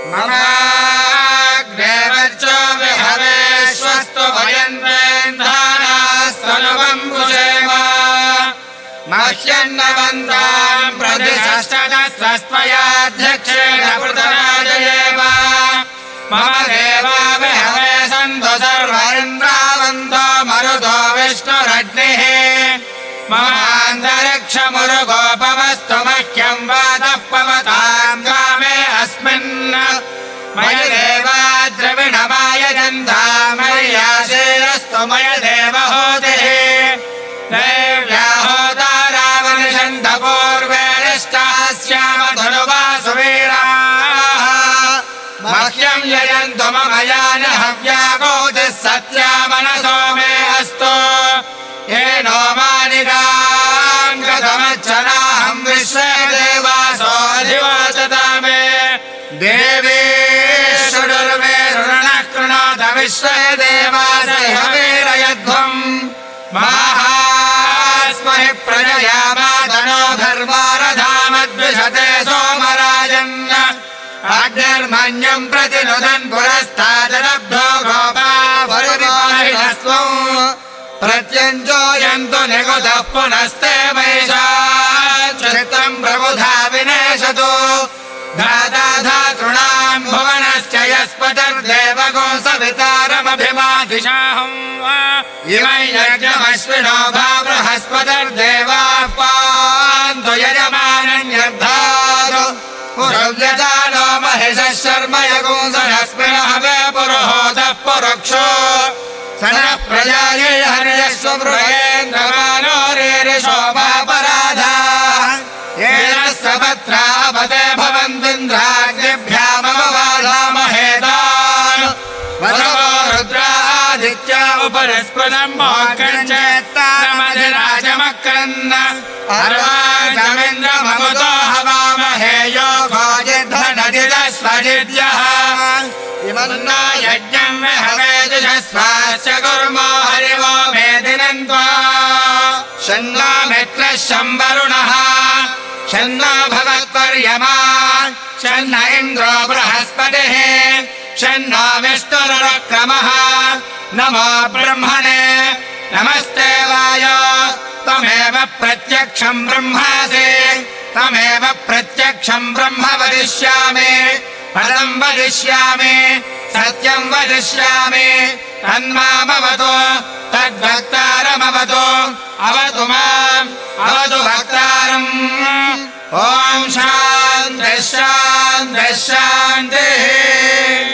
ममाग्नेवच्चो विहवेश्वस्तु भयन्तेन्धानास्तनुवम्बुजेम मह्यन्नवन्ताम् प्रतिष्ठदस्त्वयाध्यक्षेण पृतराजयेव मम देवा विहवे सन्तु सर्व इन्द्रावन्तो मरुतो विष्णुरग्निः ममान्तरिक्षमुरुगोपमस्तु मह्यं वातः पवतां कामे अस्मिन् मय देवा द्रविणमायजन्ता मय्याशेरस्तु मय देवहोतिः देव्या होतारावनिषन्त पूर्वेरिष्टाः स्याम धनुवासुवीराः मह्यं यजन्तु मम यान हव्यागोतिः सत्या मनसो मे अस्तु येनो मानिकाङ्गतमच्चनाहं विश्वे देवासो अधिवाचता मे देवी षडुर्वेरुणः कृणोत विश्वे देवास हवीरयध्वम् माहास्महि प्रजया मातनो धर्मारधामद्विषते सोमराजन् अग्निर्मन्यं प्रतिनुदन् पुरस्तादनब्धो गोपा वरुरिपाहिनस्त्वम् प्रत्यञ्जोयन्तु निगुतः पुनस्ते वैशाचित्रम् प्रबुधा विनेशतु दादा धातॄणाम् भुवनश्च यस्पतिर्देवगो सवितारमभिमादिशाहम् इमै यज्ञमश्विनो भा बृहस्पतिर्देवाः पान्तु यजमानन्यर्धातु पुरव्यजानो महिषः शर्म यगुंसरस्मिनः वे पुरुहोतः पुरुक्षो सनः प्रजायै हर्यश्व बृहेन्द्रमानो रेरिशोमापराधाः येन सपत्रापते भवन्तीन्द्राग्निभ्यामववाधामहेतान् वरवो रुद्रादित्या उपरिस्फुटम् मोक्षञ्चेत्तारमधिराजमक्रन्न अर्वाचमिन्द्रममुतो हवामहे यो गोजिद्धनदिदस्वजिद्यः इमन्नो यज्ञम् विहवेदिषस्वास्य कुर्मो हरिवो मेदिनन्त्वा शन्नो मित्रः शम्वरुणः शन्नो भवत्वर्यमा शन्न इन्द्रो बृहस्पतिः शन्नो विष्णुरुक्रमः नमो ब्रह्मणे नमस्ते वायो त्वमेव प्रत्यक्षम् ब्रह्मासि त्वमेव प्रत्यक्षम् ब्रह्म वदिष्यामि पदं वदिष्यामि सत्यं वदिष्यामि तन्मामवतु तद्भक्तारमवतु अवतु माम् अवतु भक्तारम् ॐ शान्तिः शान्तिः शान्तिः।